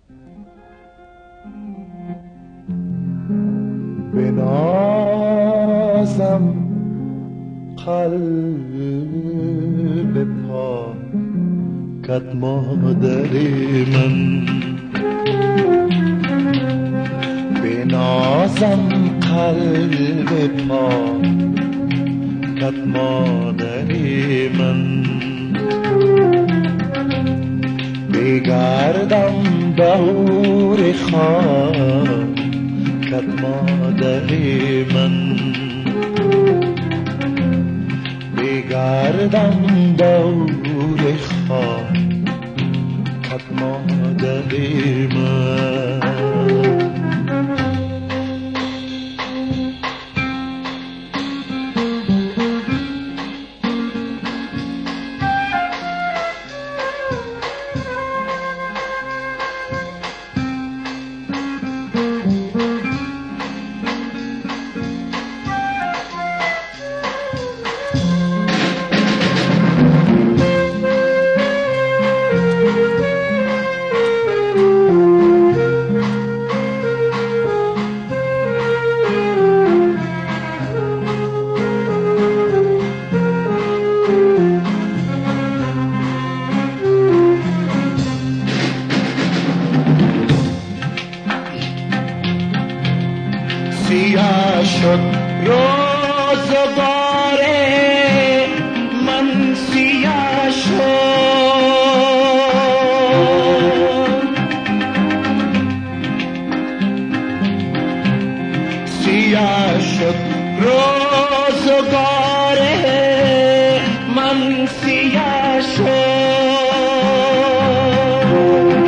بنازم قلب پاکت مادر من، بنازم قلب پاکت مادر من، بگردم دور خاکت مادر من، بگردم دور خاکت مادر من. سیاه شد روزگار من، سیاه شد، سیاه شد روزگار من، سیاه شد.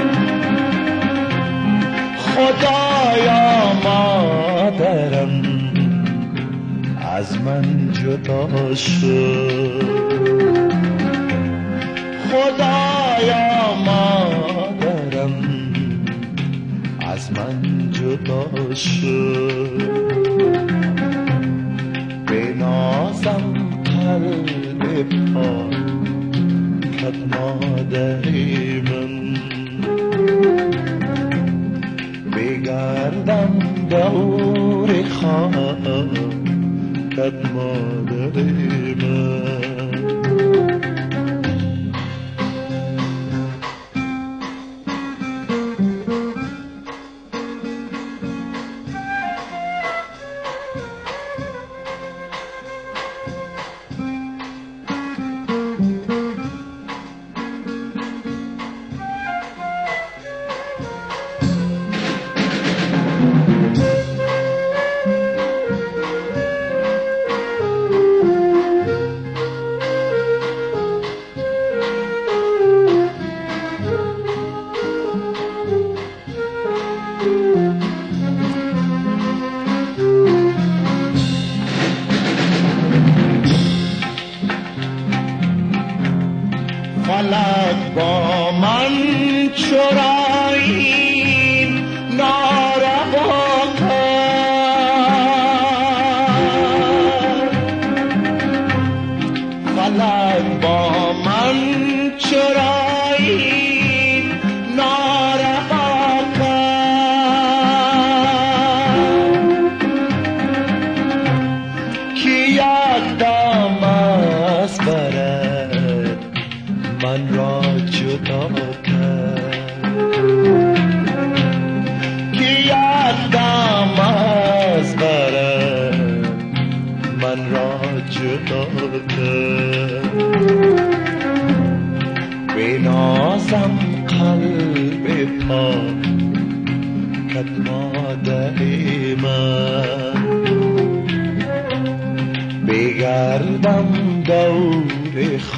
خدایا مادرم از من جدا شد، خدایا مادرم از من جدا شد. بنازم قلب پاکت مادر من، بگردم دور خاکت مادر من. فلک با من چرایی ناروا کرد، فلک با من چرایی ناروا کرد، که یک دم از برد من را جدا کرد، که یک دم از برد من را جدا کرد. بنازم قلب پاکت مادر من، بگردم دور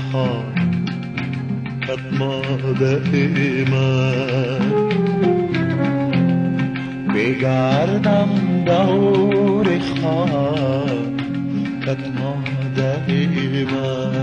خاکت مادر من، بگردم دور خاکت مادر من.